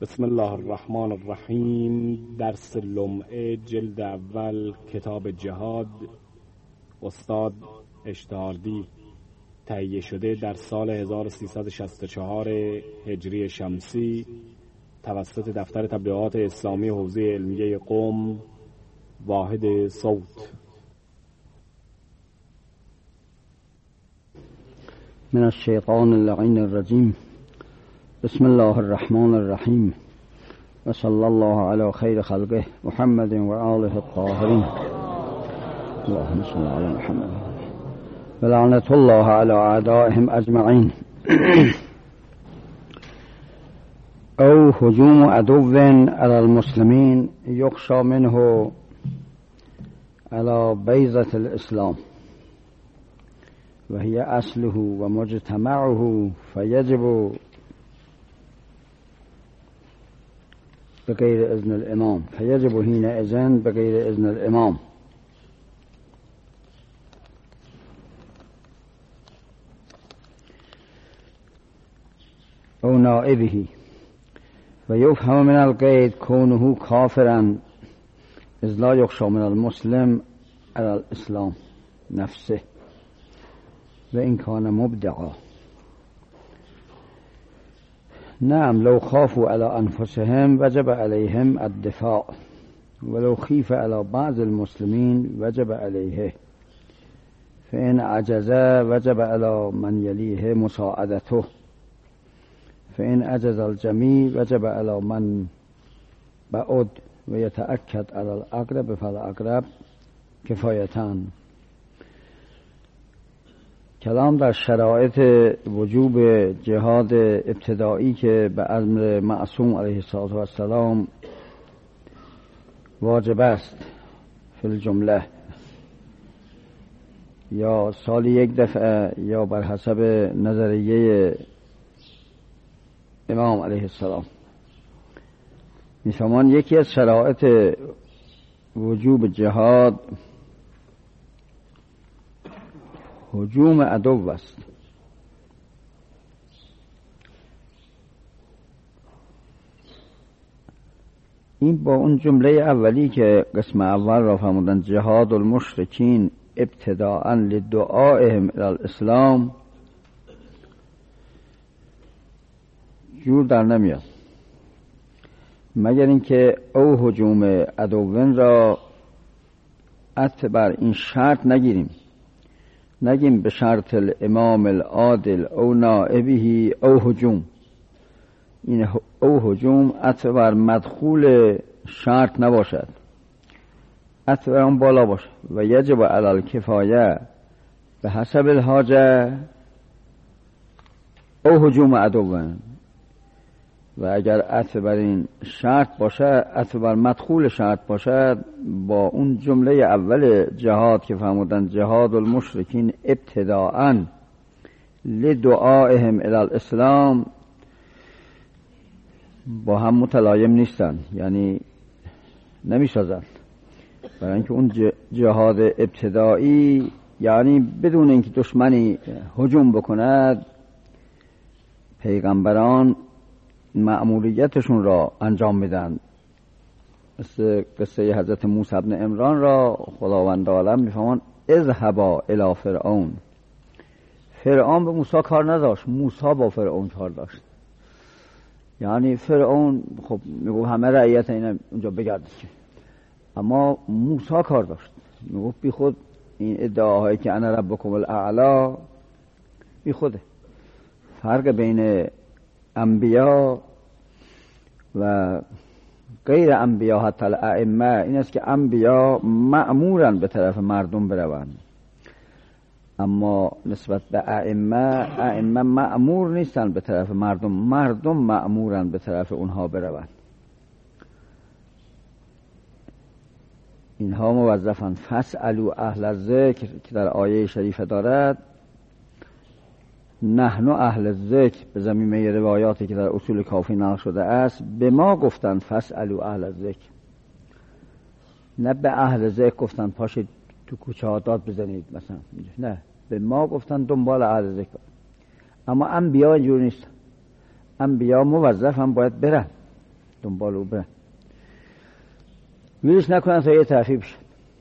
بسم الله الرحمن الرحیم. درس لمعه جلد اول کتاب جهاد، استاد اشتهاردی، تهیه شده در سال 1364 هجری شمسی توسط دفتر تبلیغات اسلامی حوزه علمیه قم، واحد صوت. من الشیطان اللعین الرجیم. بسم الله الرحمن الرحیم و صلی الله علی خیر خلقه محمد و آله الطاهرین. اللهم صل علی محمد و لعنت الله علی اعدائهم اجمعین. او هجوم عدو علی المسلمین یخشى منه علی بیضة الاسلام و هی اصله و مجتمعه فیجب بغیر اذن الامام فیجب حینئذ بغیر اذن الامام. او نائبه و یفهم من القید کونه کافرا اذ لا یخشى من المسلم علی الاسلام نفسه و این کان مبدعا. نعم لو خافوا على أنفسهم وجب عليهم الدفاع ولو خيف على بعض المسلمين وجب عليه فإن عجز وجب على من يليه مساعدته فإن عجز الجميع وجب على من بعد ويتأكد على الأقرب فالأقرب كفايتان. کلام در شرایط وجوب جهاد ابتدایی که به امر معصوم علیه السلام واجب است فی الجمله، یا سالی یک دفعه یا بر حسب نظریه امام علیه السلام. میفهمان یکی از شرایط وجوب جهاد هجوم عدو است. این با اون جمله اولی که قسم اول را فرمودن جهاد المشرکین ابتداء لدعائهم الی الاسلام جور در نمیاد، مگر اینکه او هجوم عدوین را عطف بر این شرط نگیم به شرط الامام العادل او نائبه او هجوم. این او هجوم عطف بر مدخول شرط نباشد، عطف بر اون بالا باشه. و یجب علی الکفایه به حسب الحاجه او هجوم عدوان. و اگر عطف بر این شرط باشه، عطف بر مدخول شرط باشد، با اون جمله اول جهاد که فرمودن جهاد المشرکین ابتداء لدعائهم الی الاسلام با هم متلایم نیستن، یعنی نمیسازن. برای اینکه اون جهاد ابتدایی یعنی بدون اینکه دشمنی هجوم بکند پیغمبران مأموریتشون را انجام میدن. مثل قصه حضرت موسی بن عمران را خداوند عالم میفهمان اذهبا الی فرعون. فرعون به موسی کار نداشت، موسی با فرعون کار داشت. یعنی فرعون خب میگو همه رعیت اینا اونجا بگردید، اما موسی کار داشت. میگو بی خود این ادعاهایی که انا ربکم الاعلی بی خوده. فرق بین انبیا و غیر انبیا حتی الائمه این است که انبیا مأمورن به طرف مردم بروند، اما نسبت به ائمه مأمور نیستن به طرف مردم، مردم مأمورن به طرف اونها بروند. اینها موظفن فاسألوا اهل الذکر که در آیه شریفه دارد نحن اهل الذکر به زمینه روایاتی که در اصول کافی نقل شده است به ما گفتن فاسألوا اهل الذکر، نه به اهل ذکر گفتن پاشید تو کوچه ها داد بزنید مثلا، نه به ما گفتن دنبال اهل ذکر. اما انبیا اینجور نیست، انبیا موظف هم باید برن، دنبال او برن، ویش نکنن تا یه طرفی بشه.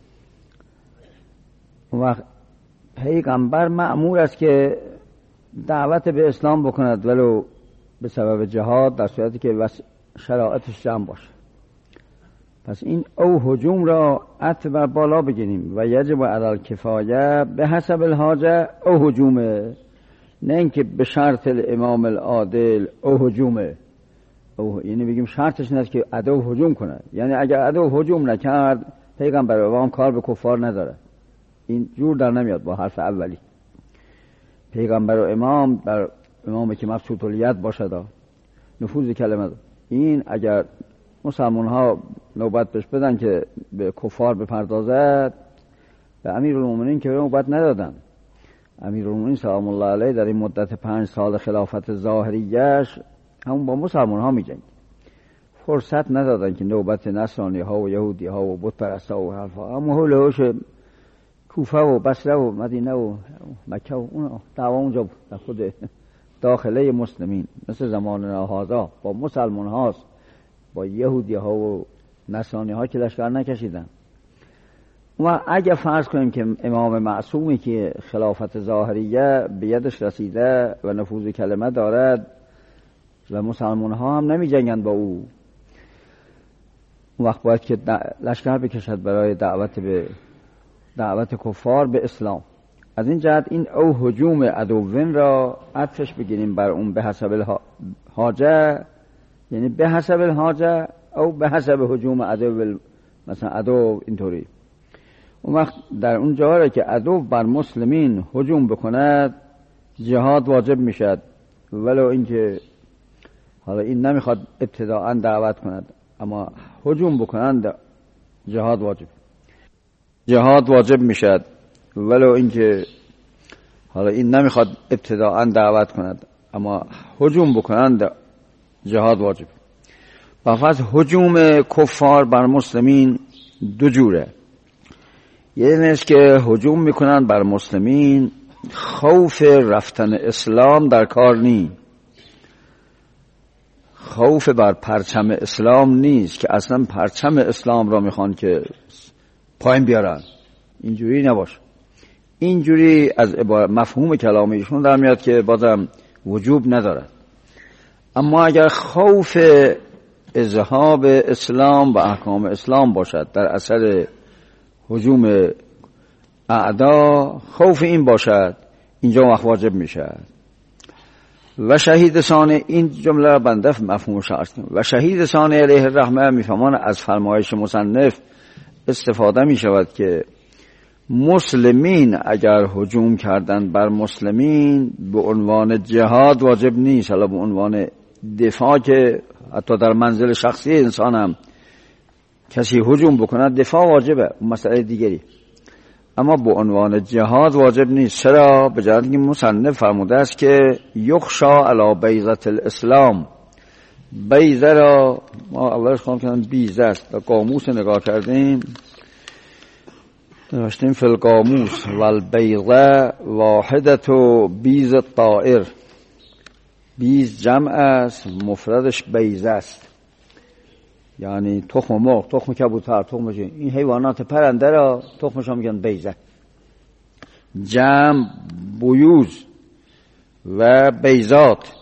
اون وقت پیغمبر مأمور است که دعوت به اسلام بکند ولو به سبب جهاد، در صورتی که شرایطش جمع باشه. پس این او هجوم را عطف بر بالا بگیریم و یجب علی الکفایه به حسب الحاجه او هجومه، نه اینکه به شرط الامام العادل او هجومه. او یعنی بگیم شرطش نیست که عدو هجوم کنه، یعنی اگر عدو هجوم نکرد پیغمبر و کار به کفار نداره. این جور در نمیاد با حرف اولی. پیغمبر و امام در امامی که مبسوط الید باشد، نفوذ کلمه ده. این اگر مسلمان ها نوبت بهش بدن که به کفار بپردازد، به امیرالمومنین که نوبت ندادن. امیرالمومنین سلام الله علیه در این مدت 5 سال خلافت ظاهریش همون با مسلمان ها می جنگ، فرصت ندادن که نوبت نصرانی ها و یهودی ها و بت پرستا و حرفا، اما هولوش کوفه و بصره و مدینه و مکه و اون دعوا اونجا در خود داخله مسلمین، مثل زمان هذا با مسلمان هاست، با یهودی ها و نصرانی ها که لشکر نکشیدن. و اگه فرض کنیم که امام معصومی که خلافت ظاهریه به یدش رسیده و نفوذ کلمه دارد و مسلمان ها هم نمی جنگن با او، اون وقت باید که لشکر بکشد برای دعوت کفار به اسلام. از این جهت این او هجوم عدوین را عطفش بگیریم بر اون به حسب الحاجه، یعنی به حسب الحاجه او به حسب هجوم عدو، مثلا عدو اینطوری. اون وقت در اون جاهایی که عدو بر مسلمین هجوم بکند جهاد واجب میشد، ولو اینکه حالا این نمیخواد ابتداءً دعوت کند، اما هجوم بکنند جهاد واجب میشد، ولو اینکه حالا این نمیخواد ابتداءً دعوت کند، اما هجوم بکنند جهاد واجب. پس هجوم کفار بر مسلمین دو جوره. یعنی است که هجوم میکنند بر مسلمین، خوف رفتن اسلام در کار نیست، خوف بر پرچم اسلام نیست که اصلا پرچم اسلام را میخوان که پایین بیارن، اینجوری نباشه. اینجوری از مفهوم کلام ایشون در میاد که بازم وجوب ندارد. اما اگر خوف اذهاب اسلام و احکام اسلام باشد در اثر هجوم اعدا، خوف این باشد، اینجا وقت واجب میشد. و شهید ثانی، این جمله را بنده مفهومش عرض کنم، و شهید ثانی علیه الرحمه میفهمان از فرمایش مصنف استفاده می شود که مسلمین اگر هجوم کردن بر مسلمین به عنوان جهاد واجب نیست، حالا به عنوان دفاع که حتی در منزل شخصی انسان هم کسی هجوم بکند دفاع واجبه، مسئله دیگری، اما به عنوان جهاد واجب نیست. چرا؟ به جهت اینکه مصنف فرموده است که یخشا علی بیضة الاسلام، بیضه را ما اولش خواهم کنم بیضه است، در قاموس نگاه کردیم نوشتیم فی القاموس والبیضه واحدت و بیض الطائر، بیض جمع است، مفردش بیضه است، یعنی تخم مرغ، تخم کبوتر، تخم این حیوانات پرنده را تخمش هم میگن بیضه. جمع بیوز و بیضات.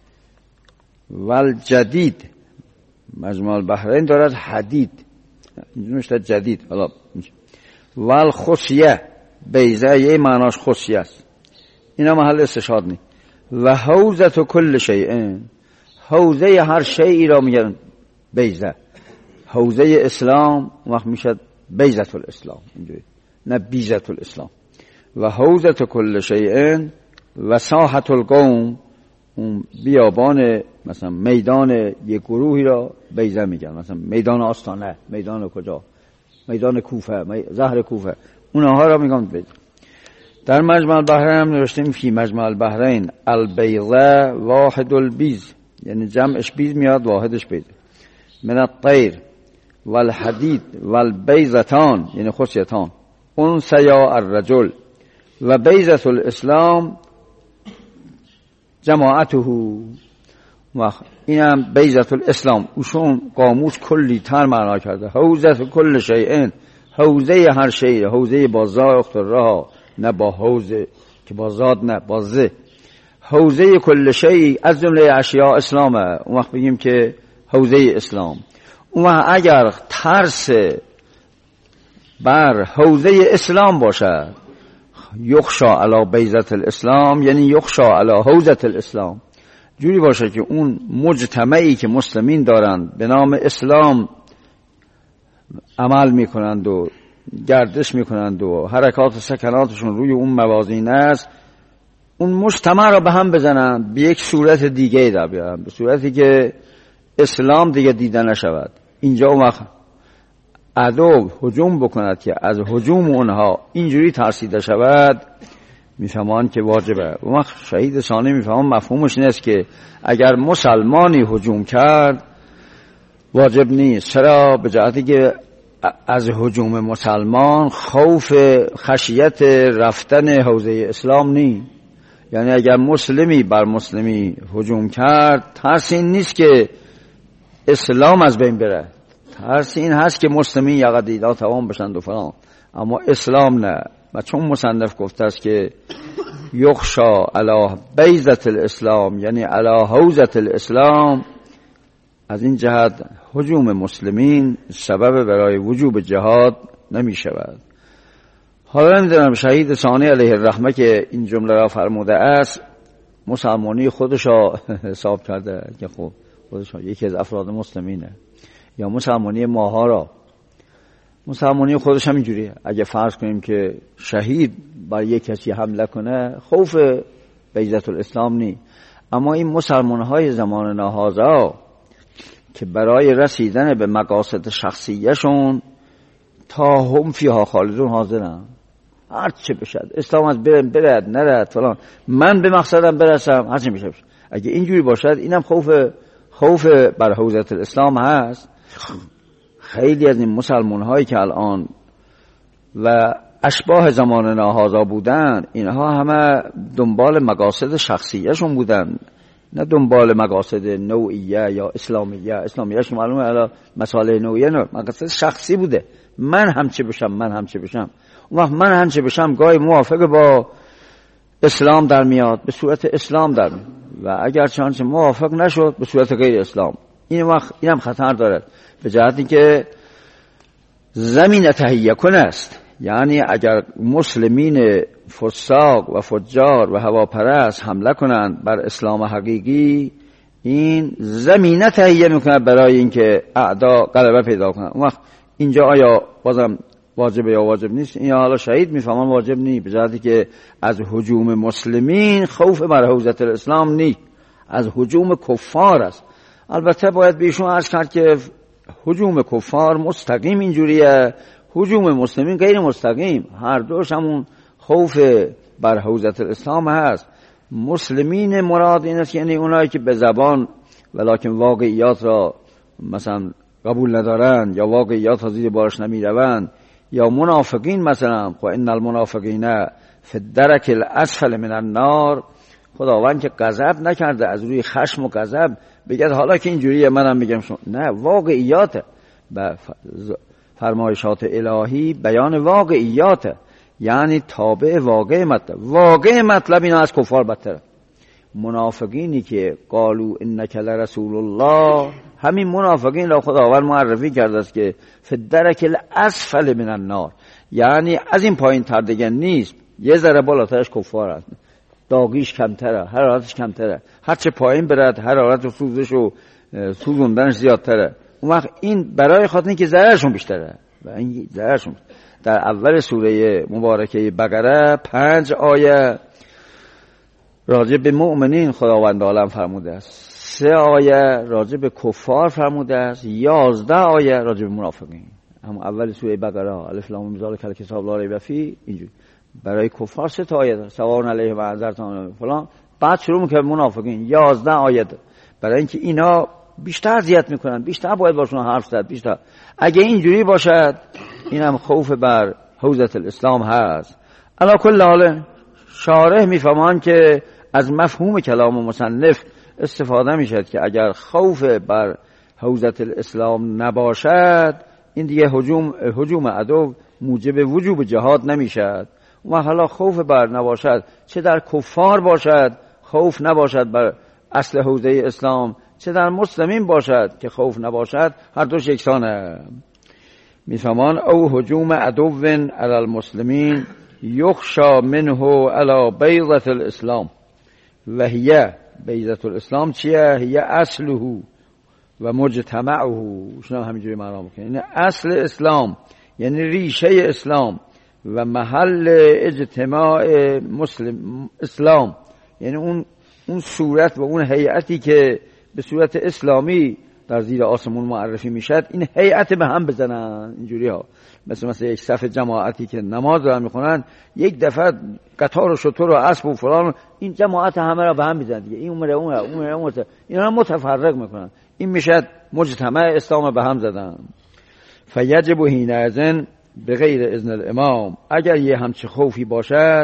والجدید، مجمع البحرین دارد حدید، اینجا نوشته جدید. حالا والخصیه، بیضه یه معناش خصیه است، اینا محل استشهاد نی. و حوزه کل شیء، حوزه هر شیئی را میگن بیضه. حوزه اسلام وقت میشد بیضة الاسلام، اینجوری، نه بیضة الاسلام. و حوزه کل شیء و ساحة القوم، اون بیابان مثلا میدان یک گروهی را بیضه میگن، مثلا میدان آستانه، میدان کجا، میدان کوفه، زهر کوفه، اونها را میگن بیضه. در مجمع البحرین هم نوشتیم فی مجمع البحرین البیضه واحد البیض، یعنی جمعش بیض میاد، واحدش بیضه. من الطیر والحدید والبیضتان، یعنی خصیتان، انثیا الرجل. و بیضة الاسلام جماعته، اینم بیضة الاسلام، اوشون قاموس کلی تر معنا کرده. حوزه کل شیء، حوزه هر شی، حوزه با زا اخترها، نه با حوزه که با زاد، نه با زه. حوزه کل شی از جمله اشیاء اسلامه. اون وقت بگیم که حوزه اسلام. اون وقت اگر ترس بر حوزه اسلام باشه، یخشا علی بیضة الاسلام، یعنی یخشا علی حوزه الاسلام، جوری باشه که اون مجتمعی که مسلمین دارند به نام اسلام عمل میکنند و گردش میکنند و حرکات و سکناتشون روی اون موازین است، اون مجتمع را به هم بزنند، به یک صورت دیگه در بیارن، به صورتی که اسلام دیگه دیده نشود. اینجا اون وقت عدو هجوم بکند که از هجوم اونها اینجوری ترسیده شود، میفهمان که واجبه. اون وقت شهید ثانی میفهمان مفهومش نیست که اگر مسلمانی هجوم کرد واجب نیست. چرا؟ به جهتی که از هجوم مسلمان خوف خشیت رفتن حوزه اسلام نیست. یعنی اگر مسلمی بر مسلمی هجوم کرد، ترس این نیست که اسلام از بین بره، ترس این هست که مسلمین یقه دیدا تمام بشند و فلان، اما اسلام نه. و چون مصنف گفته است که یخشا علی بیضة الاسلام، یعنی علی حوزة الاسلام، از این جهت هجوم مسلمین سبب برای وجوب جهاد نمی شود. حالا نمیدونم شهید ثانی علیه الرحمه که این جمله را فرموده است مسلمانی خودش را حساب کرده که خب خودش یکی از افراد مسلمینه، یا مسلمانی ماها را. مسلمانی خودش هم اینجوریه. اگه فرض کنیم که شهید بر یک کسی حمله کنه، خوف بیضة الاسلام نی. اما این مسلمان های زمان نهازا که برای رسیدن به مقاصد شخصیشون تا هم فیها خالدون حاضرن، هر چه بشد اسلام از برد نرد فلان، من به مقصدم برسم، هر چه بشه. اگه اینجوری باشد، اینم خوف بر حوزة الاسلام هست. خیلی از این مسلمان هایی که الان و اشباه زمان ناهازا بودن، اینها همه دنبال مقاصد شخصیشون بودن، نه دنبال مقاصد نوعیه یا اسلامیه. اسلامیهش معلومه الان مسائل نوعیه نه، مقاصد شخصی بوده. من هم چه بشم، من هم چه بشم. اون وقت من هم چه بشم گاهی موافق با اسلام در میاد، به صورت اسلام در میاد، و اگر چنانچه موافق نشد به صورت غیر اسلام. این وقت اینم خطر دارد، به جهتی که زمین تهیه کن است. یعنی اگر مسلمین فساق و فجار و هواپرست حمله کنند بر اسلام حقیقی، این زمینه تهیه میکنه برای اینکه اعدا غلبه پیدا کنند. اون وقت اینجا آیا بازم واجبه یا واجب نیست؟ این حالا شهید میفهمان واجب نیست، به جهتی که از هجوم مسلمین خوف بر حوزة الاسلام نیست، از هجوم کفار است. البته باید بهشون عرض کرد که هجوم کفار مستقیم اینجوریه، هجوم مسلمین غیر مستقیم. هر دوش همون خوف بر حوزة الاسلام هست. مسلمین مراد این است یعنی اونایی که به زبان ولکن واقعیات را مثلا قبول ندارن، یا واقعیات را زیر بارش نمی روند، یا منافقین مثلا و ان المنافقین فی الدرک الاسفل من النار. خداوند که غضب نکرده، از روی خشم و غضب بگه حالا که اینجوریه منم میگم شما، نه، واقعیاته. و فرمایشات الهی بیان واقعیاته، یعنی تابع واقع مطلب اینا از کفار بدتره. منافقینی که قالوا انک لرسول الله، همین منافقین را خداوند معرفی کرده است که فی الدرک الاسفل من النار، یعنی از این پایین تر دیگه نیست، یه ذره بالاترش کفار است، داغیش کمتره، حرارتش کمتره، هرچه پایین برد حرارت و سوزش و سوزوندنش زیادتره. اون وقت این برای خاطر که ضررشون بیشتره و این ضررشون. در اول سوره مبارکه بقره 5 آیه راجع به مؤمنین خداوند عالم فرموده است، 3 آیه راجع به کفار فرموده است، 11 آیه راجع به منافقین. هم اول سوره بقره الف لام میم ذالک الکتاب لا ریب فیه، اینجوری برای کفار 3 تا آیه داره، سواء علیهم و انذرتهم فلان. بعد شروع میکنه منافقین 11 آیه داره، برای اینکه اینا بیشتر اذیت میکنن، بیشتر باید باشون حرف زد، بیشتر. اگه اینجوری باشد اینم خوف بر حوزة الاسلام هست. علی کل حال شارح میفهمان که از مفهوم کلام مصنف استفاده میشد که اگر خوف بر حوزت الاسلام نباشد، این دیگه هجوم عدو موجب وجوب جهاد نمیشد. و حالا خوف بر نباشد، چه در کفار باشد خوف نباشد بر اصل حوزه اسلام، چه در مسلمین باشد که خوف نباشد، هر دوش یکسانه. میفهمان او هجوم عدو علی المسلمین یخشا منه علی بیضة الاسلام و هی بیضة الاسلام چیه؟ هی اصله و مجتمعه. شما همینجوری معنا بکنید. این اصل اسلام یعنی ریشه اسلام و محل اجتماع مسلم اسلام، یعنی اون صورت و اون هیئتی که به صورت اسلامی در زیر آسمون معرفی میشد، این هیئت به هم بزنن اینجوری ها. مثل یک صف جماعتی که نماز دارن میخونن، یک دفعه قطار و شتر و اسب و فلان، این جماعت همه را به هم میزنن دیگه، این اون اون اینا متفرق میکنن. این میشد مجتمع اسلام به هم زدن. فیجب حینئذ بغیر اذن الامام، اگر یه همچه خوفی باشد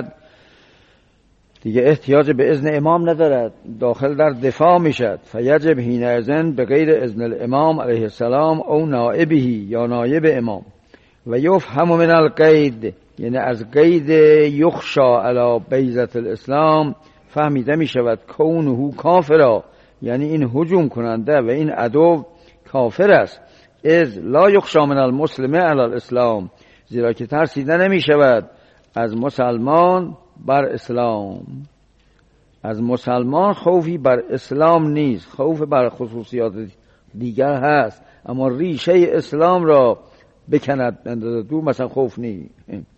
دیگه احتیاج به اذن امام ندارد، داخل در دفاع میشد. فیجب حینئذ بغیر اذن الامام علیه السلام او نائبه، یا نایب امام. و یفهم من القید، یعنی از قید یخشا علی بیضة الاسلام فهمیده میشود کونه کافرا، یعنی این هجوم کننده و این عدو کافر است. از لا یخشا من المسلم علی الاسلام، زیرا که ترسیده نمی شود از مسلمان بر اسلام. از مسلمان خوفی بر اسلام نیست، خوف بر خصوصیات دیگر هست، اما ریشه اسلام را بکند بندازه دور، مثلا خوف نیست.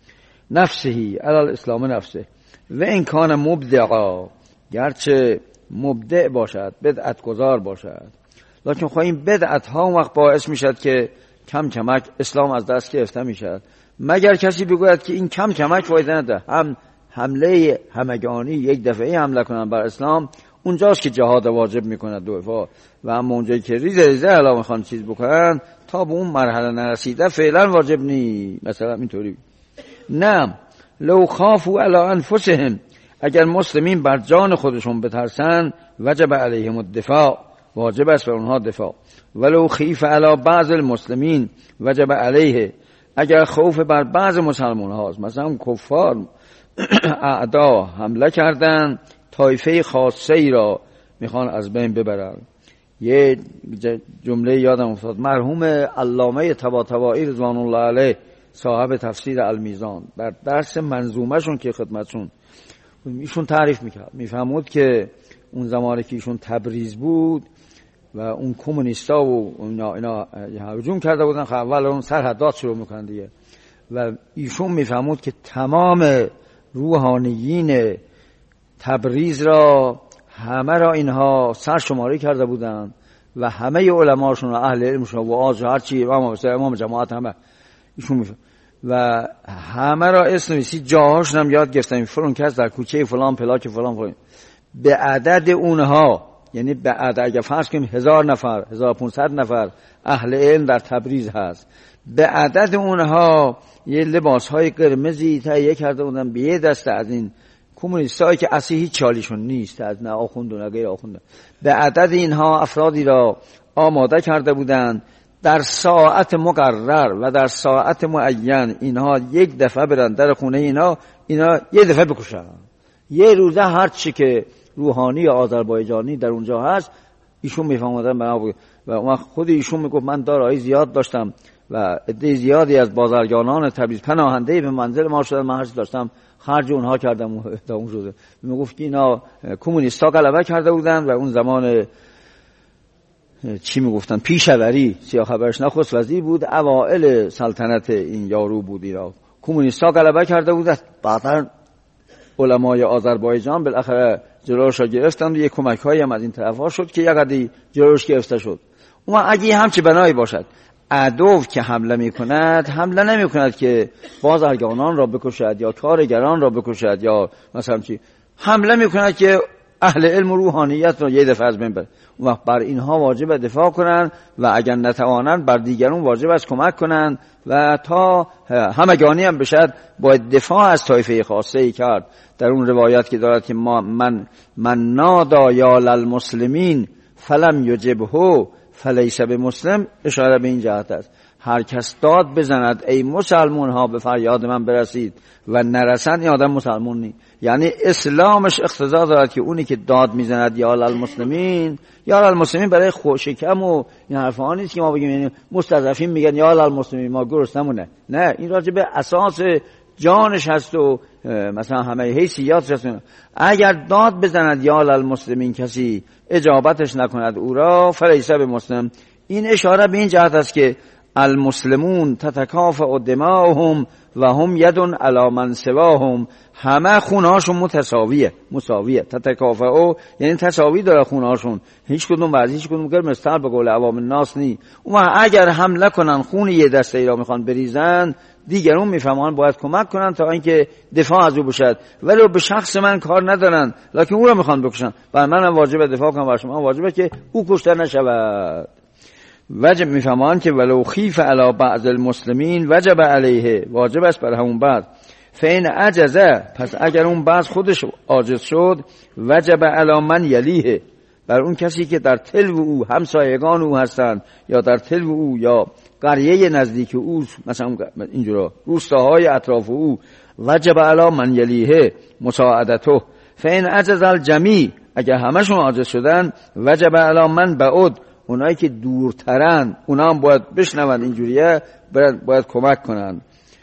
نفسهی علی الاسلام نفسه و این کان مبدعا، گرچه مبدع باشد، بدعت گذار باشد، لیکن خواهی این بدعت ها وقت باعث میشد که کم کمک اسلام از دست گرفته میشد. مگر کسی بگوید که این کم کمک فایده نداره، حمله همگانی یک دفعه حمله کنن بر اسلام، اونجاست که جهاد واجب میکنه دفاع. و اما اونجایی که ریزه علاوه میخوان چیز بکنن تا به اون مرحله نرسیده فعلا واجب نی. مثلا اینطوری نه، لو خافوا علی انفسهم، اگر مسلمین بر جان خودشون بترسن وجب علیهم الدفاع، واجب است بر اونها دفاع. ولو خیف علی بعض المسلمین وجب علیه، اگر خوف بر بعض مسلمان هاست، مثلا کفار اعدا حمله کردن طایفه خاصه ای را میخوان از بین ببرن. یه جمله یادم افتاد، مرحوم علامه طباطبایی رضوان الله علیه صاحب تفسیر المیزان در درس منظومه شون که خدمتشون ایشون تعریف میکرد، میفهمود که اون زمانی که ایشون تبریز بود و اون کمونیستا و اینا هجوم کرده بودن، اول اون سرحدات شروع میکنن دیگه، و ایشون میفهمود که تمام روحانیین تبریز را همه را اینها سرشماری کرده بودن و همه علماشون و اهل علمشون و آج هرچی امام جماعت همه ایشون میفهمد و همه را اسم نویسی، جاهاشون هم یاد گرفتن، فلان کس در کوچه فلان پلاک فلان به عدد اونها، یعنی به عدد اگه فرض کنیم 1000 نفر 1500 نفر اهل علم در تبریز هست، به عدد اونها یه لباسهای قرمزی تهیه کرده بودن به یه دسته از این کمونیستایی که اصلی هیچ چالیشون نیست، از نه آخوند و نه غیر آخوند، به عدد اینها افرادی را آماده کرده بودند در ساعت مقرر و در ساعت معین اینها یک دفعه برن در خونه اینا یه دفعه بکشن. یه روزه هر چی که روحانی آذربایجانی در اونجا هست ایشون میفهمدن و خود ایشون میگفت من دارایی زیاد داشتم و عده زیادی از بازرگانان تبریز پناهنده به منزل ما شدن، من هرچی داشتم خرج اونها کردم تا اون روزه. میگفت که اینا کمونیستا غلبه کرده بودن و اون زمان چی میگفتن پیشوری، سیاه خبرش نخست وزیر بود، اوائل سلطنت این یارو بود، اینا کمونیستا غلبه کرده بودن. بعدا علمای آذربایجان بالاخره جلوش را گرفتند و یک کمک‌هایی هم از این طرف‌ها شد که یقدی جلوش گرفته شد. اما اگه همچی بنایی باشد، عدو که حمله می‌کند حمله نمی‌کند که بازرگانان را بکشد یا کارگران را بکشد یا مثلا چی، حمله می‌کند که اهل علم و روحانیت را یه دفعه از بین ببرد. و بر اینها واجب دفاع کنند و اگر نتوانند بر دیگران واجب است کمک کنند و تا همگانی هم بشد باید دفاع از طایفه خاصه ای کرد. در اون روایت که دارد که من نادا یا للمسلمین فلم یجبه فلیس بمسلم، اشاره به این جهت است هر کس داد بزند ای مسلمان ها به فریاد من برسید و نرسند این آدم مسلمان نیست. یعنی اسلامش اقتضا دارد که اونی که داد میزند یا للمسلمین، یا للمسلمین برای خوشکم و این حرفا نیست که ما بگیم یعنی مستضعفین میگن یا للمسلمین ما گرسنمونه، نه، این راجع به اساس جانش هست و مثلا همه حیثیاتش هست. اگر داد بزند یا للمسلمین کسی اجابتش نکند او را فلیس بمسلم، این اشاره به این جهت است که المسلمون تتکافئ دماؤهم و هم ید علی من سواهم، همه خونهاشون مساویه. تتکافئ یعنی تساوی داره خونهاشون، هیچ کدوم بعضی هیچ کدوم که مثل به قول عوام الناس نی. اون اگر حمله کنن خون یه دسته ای را میخوان بریزن، دیگرون میفهمن باید کمک کنن تا اینکه دفاع از او بشد، ولی به شخص من کار ندارن لکن او را میخوان بکشن و منم واجبه دفاع کنم و شما واجبه که او کشته نشود. وجب میفهمان که ولو خیف علی بعض المسلمین وجب علیه، واجب است بر همون بعض. فین عجزه، پس اگر اون بعض خودش عاجز شد وجب علی من یلیه، بر اون کسی که در تلو او همسایگان او هستند یا در تلو او یا قریه نزدیک او، مثلا اینجورا روستاهای اطراف او، وجب علی من یلیه مساعدته. فین عجز الجمیع، اگر همشون عاجز شدن وجب علی من بعد، اونایی که دورترن اونا هم باید بشنون اینجوریه، باید کمک کنن.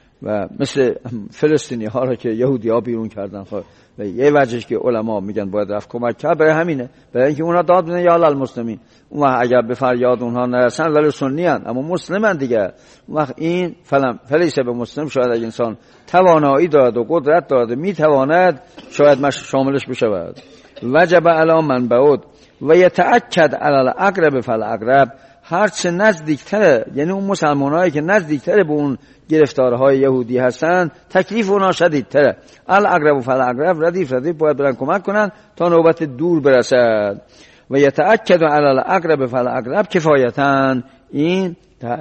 و مثل فلسطینی ها را که یهودی ها بیرون کردن، و یه وجهش که علما میگن باید رفت کمک کرد برای همینه، برای اینکه اونا داد بدن یا للمسلمین. اون وقت اگر به فریاد اونها نرسن ولی سنی هن اما مسلمن دیگه، اون وقت این فلیس به مسلم، شاید اگه انسان توانایی دارد و قدرت دارد میتواند شاید شاملش بشود. وجب علی من بعد و یتأکد علی الاقرب فالاقرب، هرچه نزدیکتره، یعنی اون مسلمانایی که نزدیکتره به اون گرفتارهای یهودی هستن تکلیف اونا شدیدتره. الاقرب فالاقرب، ردیف باید برن کمک کنن تا نوبت دور برسد. و یتأکد علی الاقرب فالاقرب کفایتاً، این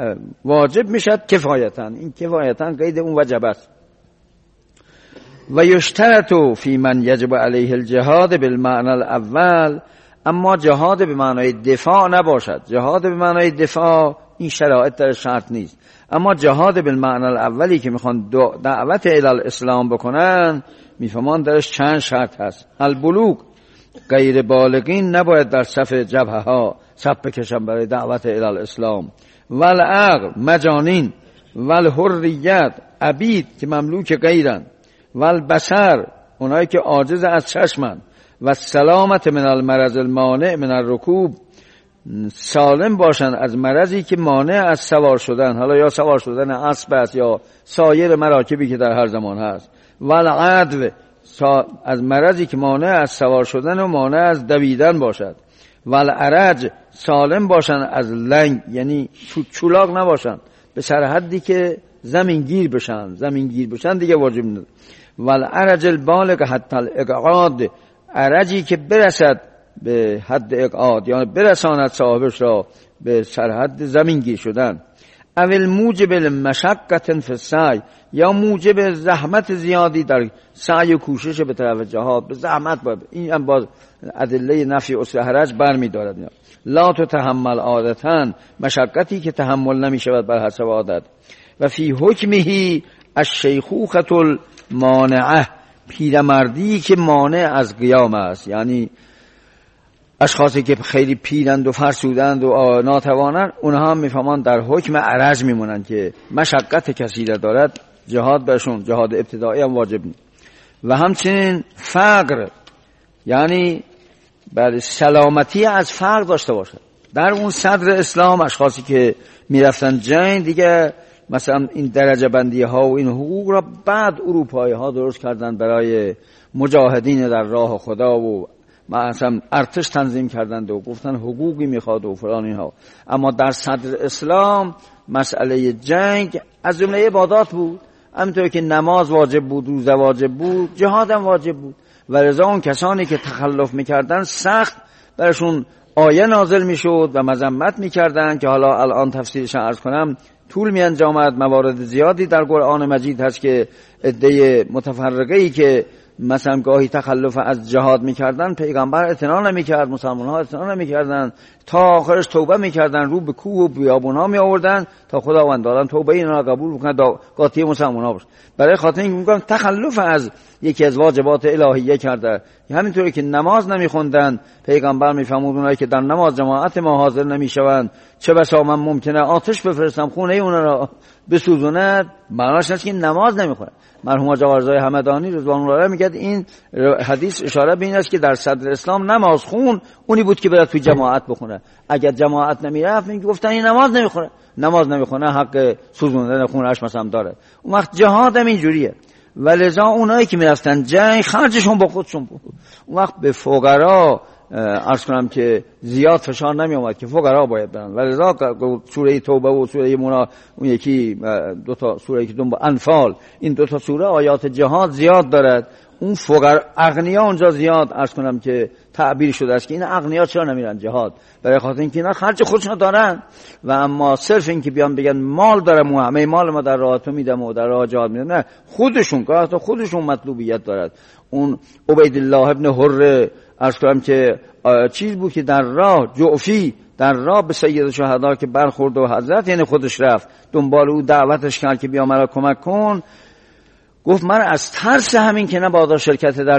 واجب میشد کفایتاً، این کفایتاً قید اون وجب است. و یشترط فی من یجب علیه الجهاد بالمعنى الاول، اما جهاد به معنای دفاع نباشد. جهاد به معنای دفاع این شرایط در شرط نیست، اما جهاد بالمعنى الاولی که میخوان دعوت الی الاسلام بکنن میفهمان درش چند شرط هست. البلوغ، غیر بالغین نباید در صف جبهه ها صف بکشن برای دعوت الی الاسلام. والعقل، مجانین. والحریت، عبید که مملوک غیرن. والبصر، اونایی که عاجز از چشمن. و سلامت من المرض المانع من الرکوب، سالم باشن از مرضی که مانع از سوار شدن، حالا یا سوار شدن اسب است یا سایر مراکبی که در هر زمان هست. والعدو، از مرضی که مانع از سوار شدن و مانع از دویدن باشد. والعرج، سالم باشن از لنگ، یعنی چولاق نباشن به سرحدی که زمینگیر بشن دیگه واجب نیست. والعرج البالغ حتی الاقعاد، عرجی که برسد به حد اقعاد، یعنی برساند صاحبش را به سرحد زمینگیر شدن. اول موجب المشقت فی السعی، یا موجب زحمت زیادی در سعی و کوشش به طرف جهاد، به زحمت باید. این هم باز ادله نفی اصل حرج برمی دارد. لا تتحمل عادتاً، مشقتی که تحمل نمی شود بر حسب عادت. و فی حکمه الشیخوخة المانعه، پیرمردی که مانع از قیام است، یعنی اشخاصی که خیلی پیرند و فرسودند و ناتوانند، اونها هم میفهمان در حکم عرج میمونند که مشقت کثیره دارد، جهاد برشون، جهاد ابتدایی هم واجب نیست. و همچنین فقر، یعنی برای سلامتی از فقر داشته باشد. در اون صدر اسلام اشخاصی که میرفتن جنگ دیگه، مثلا این درجه بندی ها و این حقوق را بعد اروپایی ها درست کردن برای مجاهدین در راه خدا و مثلا ارتش تنظیم کردند و گفتن حقوقی میخواد و فلان اینها. اما در صدر اسلام مسئله جنگ از جمله عبادات بود، همونطور که نماز واجب بود، روزه واجب بود، جهاد هم واجب بود. و لذا اون کسانی که تخلف میکردن سخت برشون آیه نازل میشد و مذمت میکردن که حالا الان تفسیرش عرض کنم طول میانجامد. موارد زیادی در قرآن مجید هست که عده متفرقه‌ای که مثلا گاهی تخلف از جهاد میکردن، پیغمبر اعتنا نمیکرد، مسلمان ها اعتنا نمیکردن، تا آخرش توبه میکردن، رو به کوه و بیابون ها می آوردن تا خداوند دارن توبه اینا را قبول بکنه، قاطی مسلمان ها باشه. برای خاطر اینکه میگن تخلف از یکی از واجبات الهیه کرده. همینطوری که نماز نمیخوندن، پیغمبر میفرمود اونایی که در نماز جماعت ما حاضر نمیشوند چه بسا من ممکنه آتش بفرستم خونه اونا را بسوزونه، معناش است که نماز نمیخونه. مرحوم آقا رضای همدانی رضوان الله علیه میگه این حدیث اشاره به این است که در صدر اسلام نماز خون اونی بود که بره تو جماعت بخونه. اگر جماعت نمیرفت میگه گفتن این نماز نمیخونه حق سوزوندن خونش مثلا داره. اون وقت جهاد هم اینجوریه. ولذا اونایی که میرفتن جنگ خرجشون با خودشون بود. اون وقت به فقرا عرض کنم که زیاد فشار نمی اومد که فقرا باید برن. ولذا سوره توبه و سوره مونا، اون یکی دو تا سوره که دنبال انفال، این دو تا سوره آیات جهاد زیاد دارد. اون فقرا اغنیا اونجا زیاد عرض کنم که تعبیر شده است که این اغنیا چرا نمیرن جهاد؟ برای خاطر اینکه اینا خرج خودشون دارن. و اما صرف این که بیان بگن مال دارم و همه مال ما در راه تو میدم و در راه جهاد میدم، نه، خودشون گاه تا خودشون مطلوبیت دارد. اون عبیدالله ابن حره عرض کنم که چیز بود که در راه جعفی در راه به سید شهدا که برخورد و حضرت یعنی خودش رفت دنبال او، دعوتش کرد که بیا مرا کمک کن. گفت من از ترس همین که نبادا شرکت در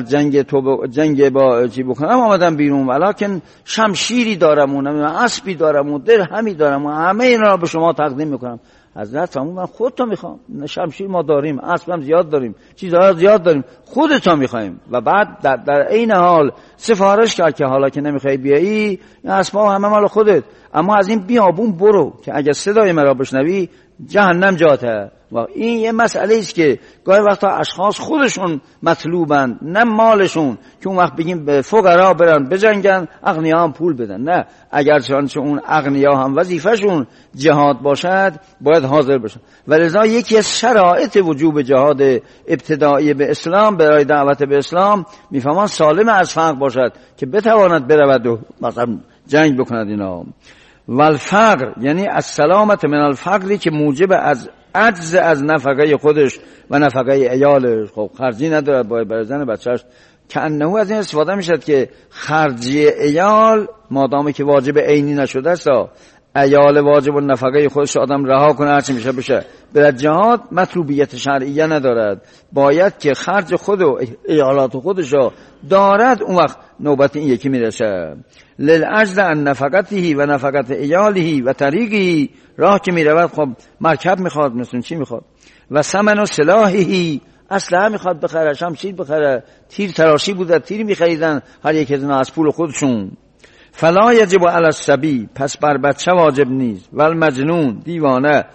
جنگ با چی بکنم آمدم بیرون، ولکن شمشیری دارم و اسبی دارم و درهمی دارم و همه اینا را به شما تقدیم میکنم. حضرت فرمود من خودتو میخوام، شمشیر ما داریم، اسبم زیاد داریم، چیزها زیاد داریم، خودتو میخوایم. و بعد در عین حال سفارش کرد که حالا که نمیخوای بیایی این اسبا همه مال خودت، اما از این بیابون برو که اگه صدای مرا بشنوی جهنم جاته. و این یه مسئله است که گاهی وقتا اشخاص خودشون مطلوبن نه مالشون، که اون وقت بگیم به فقرا برن بجنگن اغنیا هم پول بدن. نه، اگر چنانچه اون اغنیا هم وظیفه‌شون جهاد باشد باید حاضر باشن. ولذا یکی از شرایط وجوب جهاد ابتدایی به اسلام برای دعوت به اسلام میفهمان سالم از فقر باشد که بتواند برود و مثلا جنگ بکند اینا. والفقر یعنی السلامت من الفقری که موجب از عجز از نفقه خودش و نفقه عیالش. خب خرجی ندارد باید برای زن بچهش، که انه از این استفاده میشد که خرجی عیال مادامی که واجب عینی نشده است، عیال واجب و نفقه خودش آدم رها کنه هرچی میشه بشه. برای جهاد مطلوبیت شرعیه ندارد، باید که خرج خود و عیالات خودش دارد. اون وقت نوبت این یکی میرسه. للعجز عن نفقته و نفقت عیاله و طریقی، راه که میرود خب مرکب میخواد، مثلا چی میخواد، و ثمن و سلاحی، اسلحه میخواد بخره، شمشیر بخره، تیر تراشی بوده تیر میخریدن هر یک از اینا از پول خودشون. فلا یجب علی الصبی، پس بر بچه واجب نیست، والمجنون دیوانه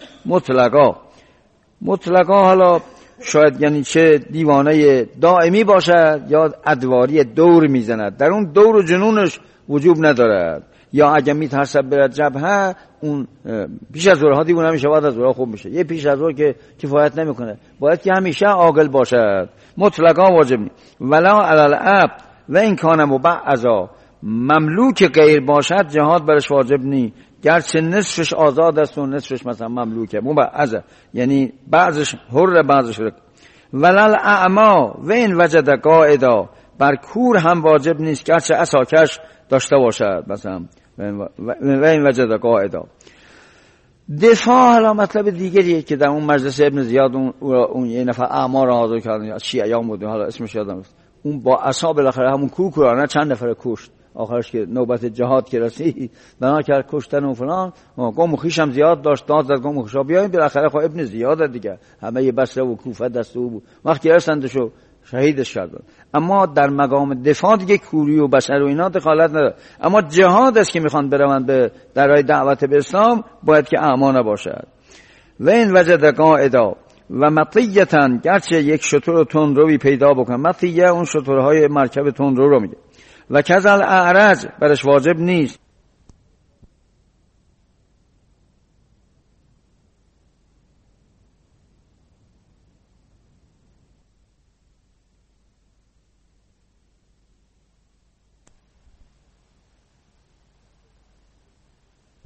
مطلقا حالا شاید یعنی چه دیوانه دائمی باشد یا ادواری دور میزند، در اون دور و جنونش وجوب ندارد. یا اگه میترسد برد جبهه، اون پیش از ظهرها دیوانه میشه، بعد از ظهرها خوب میشه. یه پیش از ظهر که کفایت نمیکنه، باید که همیشه عاقل باشد. مطلقا واجب نیست. ولا علی العبد و این کان مبعضا، مملوک غیر باشد جهاد برش واجب نیست، گرچه نصفش آزاد است و نصفش مثلا مملوکه، مبعضه یعنی بعضش حر بعضش رق. ولل اعما و این وجد قاعدا، بر کور هم واجب نیست گرچه عصاکش داشته باشد مثلا، و این وجد قاعدا. دفاع حالا مطلب دیگریه که در اون مجلس ابن زیاد اون یه نفر اعما را حاضر کردن، شیعیان بود حالا اسمش یادم نیست، اون با عصا بالاخره همون کورانه چند نفر کشت. آخرش که نوبت جهاد که رسید بنا کرد کشتن و فلان، قوم و خویش هم زیاد داشت، داد زد قوم و خویشا بیاین، بالاخره خب ابن زیاد دیگه همه ی بصره و کوفه دست او بود، وقتی رسندشو شهیدش کردن. اما در مقام دفاع دیگه کوری و بشر و اینا دخالت نداره. اما جهاد است که میخوان بروند به درای دعوت به اسلام، باید که اعما نباشد. و این وجد قاعدا و مطیتن، گرچه یک شتر تندروی پیدا بکنه، مطیه اون شترهای مرکب تندرو رو میگه. و کذل اعرج، برش واجب نیست.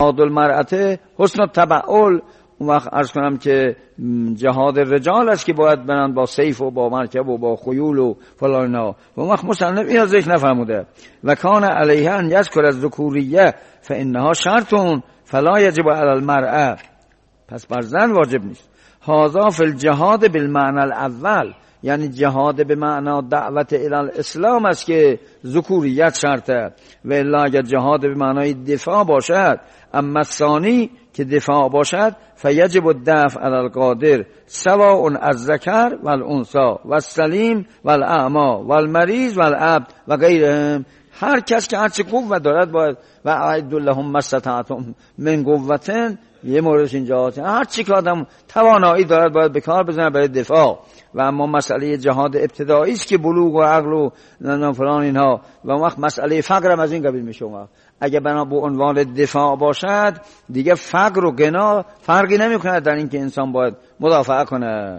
المرأة حسن التبعل. اون وقت عرض کنم که جهاد رجال است که باید برن با سیف و با مرکب و با خیول و فلان ها. اون وقت مصنف اینو ذکر نفرموده و کان علیه ان یذکر الذکوریه فانها شرط فلا یجب علی المرأة، پس بر زن واجب نیست. هذا فی الجهاد بالمعنى الاول، یعنی جهاد به معنا دعوت الی الاسلام است که ذکوریت شرطه، و الا اگر جهاد به معنای دفاع باشد، اما الثانی که دفاع باشد فیجب الدفع علی القادر سواء الذکر والانثى والسلیم والاعمی والمریض والعبد و غیرهم. هر کس که هرچه قوت دارد باید و اعدوا لهم ما استطعتم من قوة، یه موردش اینجا هر چی که آدم توانایی دارد باید به کار بزنه برای دفاع. و اما مسئله جهاد ابتدایی است که بلوغ و عقل و فلان اینها، و وقت مسئله فقر هم از این قبیل میشه. اگه بنا به عنوان دفاع باشد دیگه فقر و غنا فرقی نمیکنه در این که انسان باید مدافع کنه.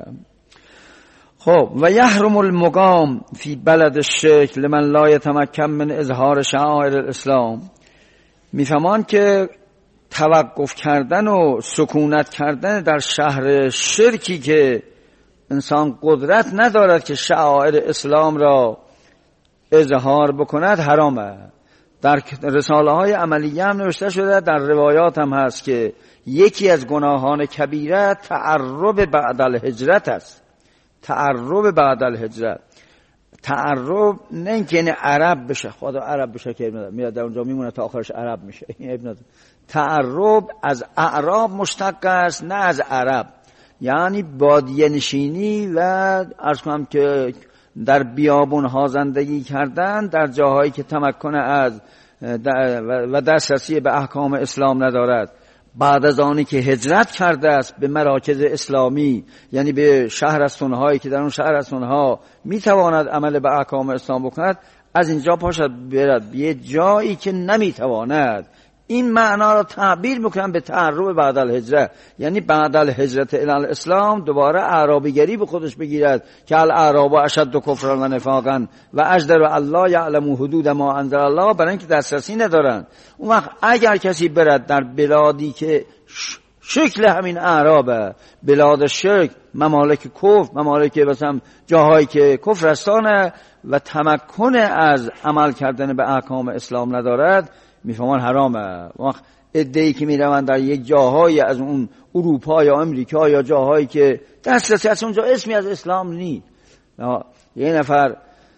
خب و یحرم المقام فی بلد الشرک لمن لا یتمکن من اظهار شعائر الاسلام. میفهمان که توقف کردن و سکونت کردن در شهر شرکی که انسان قدرت ندارد که شعائر اسلام را اظهار بکند حرامه. در رساله های عملیه هم نوشته شده، در روایات هم هست که یکی از گناهان کبیره تعرب بعد الهجرت است. تعرب بعد الهجرت، تعرب نه اینکه یعنی عرب بشه، خدا عرب بشه که میاد در اونجا میمونه تا آخرش عرب میشه. تعرب از اعراب مشتق است نه از عرب، یعنی بادیه نشینی و عرض کنم که در بیابون ها زندگی کردن در جاهایی که تمکن از و دسترسی به احکام اسلام ندارد. بعد از آنی که هجرت کرده است به مراکز اسلامی، یعنی به شهرستان‌هایی که در اون شهرستان‌ها میتواند عمل به احکام اسلام بکند، از اینجا پاشد برد به یه جایی که نمیتواند. این معنا را تعبیر میکنن به تعرب بعد الهجره، یعنی بعد الهجرت الی الاسلام دوباره اعرابیگری به خودش بگیرد که الاعراب اشد کفرا و نفاقا و اجدر الله یعلم حدود ما انزل الله، برای اینکه دسترسی ندارن. اون وقت اگر کسی برد در بلادی که شکل همین اعرابه، بلاد شرک، ممالک کفر، ممالک مثلا جاهایی که کفرستانه و تمکن از عمل کردن به احکام اسلام ندارد، میفهمان حرامه. وقت ادعی که میروند در یک جاهایی از اون اروپا یا امریکا یا جاهایی که دسترسی از اونجا اسمی از اسلام نیست. یه نفر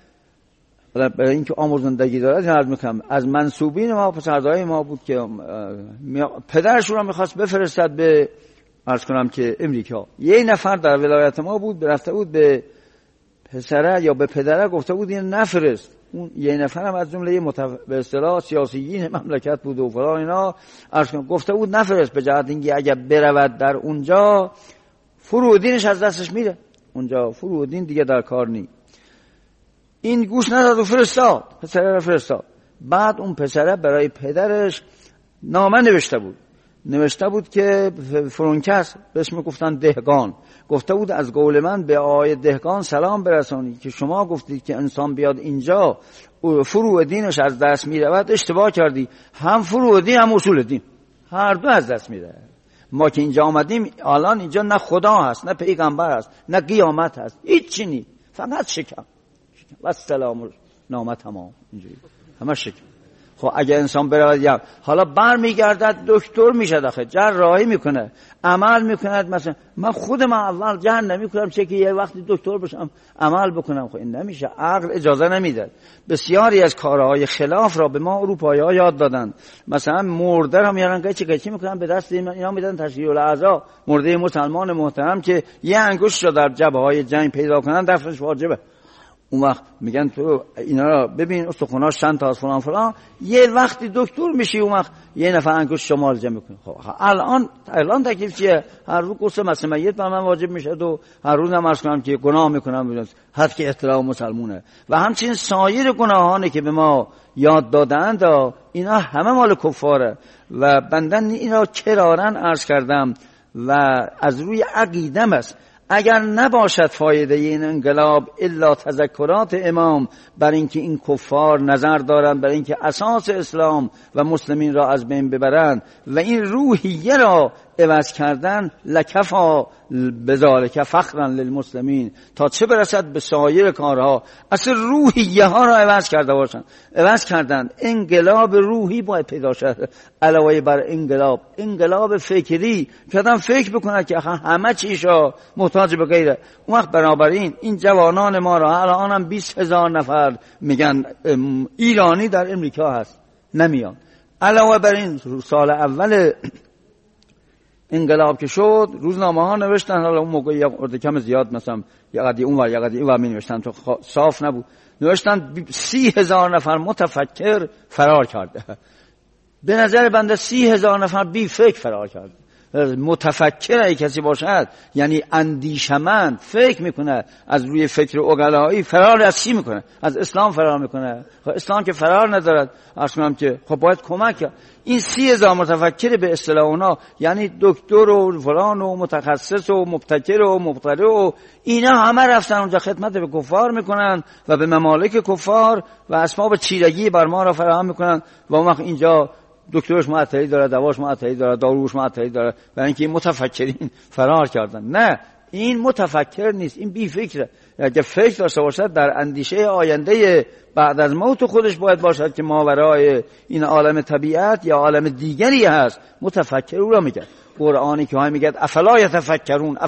برای اینکه آموزندگی دارد عرض میکنم از منسوبین ما پسردهای ما بود که پدرشون رو میخواست بفرستد به عرض کنم که امریکا. یه نفر در ولایت ما بود رفته بود به پسره یا به پدره گفته بود این نفرست. اون یه نفر هم از جمله به اصطلاح سیاسیین مملکت بود و فلان اینا، گفته بود نفرست به جهت اینکه اگر برود در اونجا فرودینش از دستش میره، اونجا فرودین دیگه در کار نی. این گوش نداد و فرستاد، پسره را فرستاد. بعد اون پسره برای پدرش نامه نوشته بود که فرونکس بهش میگفتن دهقان، گفته بود از قول من به آقای دهقان سلام برسانی که شما گفتید که انسان بیاد اینجا فروع دینش از دست میرود، اشتباه کردی. هم فروع دین هم اصول دین هر دو از دست میره. ما که اینجا آمدیم الان اینجا نه خدا هست نه پیغمبر هست نه قیامت هست، هیچ نی، فقط شکم و سلام نامه تمام اینجوری همه شکم. خب اگه انسان برود حالا برمیگردد دکتر میشه، داخل جراحی میکنه، عمل میکنه. مثلا من خودم اول جهل نمیکنم چه که یه وقتی دکتر بشم عمل بکنم. خب این نمیشه، عقل اجازه نمیده. بسیاری از کارهای خلاف را به ما اروپایی‌ها یاد دادن. مثلا مرده را میارن قیچی میکنن به دست اینا میدن تشریح الاعضاء، مرده مسلمان محترم که یه انگشت را در جبهه‌های جنگ پیدا کنن دفنش واجبه. اون وقت میگن تو اینا را ببین استخوناش چند تا از فلان فلان، یه وقتی دکتر میشی اون وقت یه نفر انگشت شمال جمع میکنه. خب الان تکلیف چیه؟ هر روز قسم مثل میت به من واجب میشه و هر روز هم عرض کنم که گناه میکنم، حد که احترام مسلمونه. و همچنین سایر گناهانی که به ما یاد دادند اینا همه مال کفاره و بندن اینا کرارن عرض کردم و از روی عقیدم است. اگر نباشد فایده این انقلاب الا تذکرات امام بر اینکه این کفار نظر دارند بر اینکه اساس اسلام و مسلمین را از بین ببرند و این روحیه را عوض کردن، لکفا بذالک فخرا للمسلمین، تا چه برسد به سایر کارها. اصل روحیه ها را عوض کردند. انقلاب روحی باید پیدا شد علاوه بر انقلاب فکری که آدم فکر بکنه که همه چیزا محتاج به غیره. اون وقت بنابراین این جوانان ما را الان هم 20,000 نفر میگن ایرانی در امریکا هست، نمیان. علاوه بر این سال اول انقلاب که شد روزنامه ها نوشتن، حالا اون موقع یه کم زیاد مثلا یه قدی اون و یه قدی این و می نوشتن تو صاف نبود، نوشتن 30,000 نفر متفکر فرار کرده. به نظر بنده 30,000 نفر بی فکر فرار کرده. متفکر ای کسی باشد یعنی اندیشمند، فکر میکنه، از روی فکر عقلایی فرار از چی میکنه؟ از اسلام فرار میکنه. اسلام که فرار ندارد. عرض کنم که خب باید کمک کرد. این 30,000 متفکر به اصطلاح اونا یعنی دکتر و فلان و متخصص و مبتکر و مخترع و اینا همه رفتن اونجا خدمت به کفار میکنن و به ممالک کفار و اسباب چیرگی بر ما را فراهم میکنن و اون وقت اینجا دکترش معطلی داره، دواش معطلی داره، داروش معطلی داره، برای اینکه این متفکرین فرار کردن. نه، این متفکر نیست، این بی فکره. اگه فکر داشته باشد در اندیشه آینده بعد از موت خودش باید باشد که ماورای این عالم طبیعت یا عالم دیگری هست. متفکر او را میگه. قرآنی که های میگه افلا یتفکرون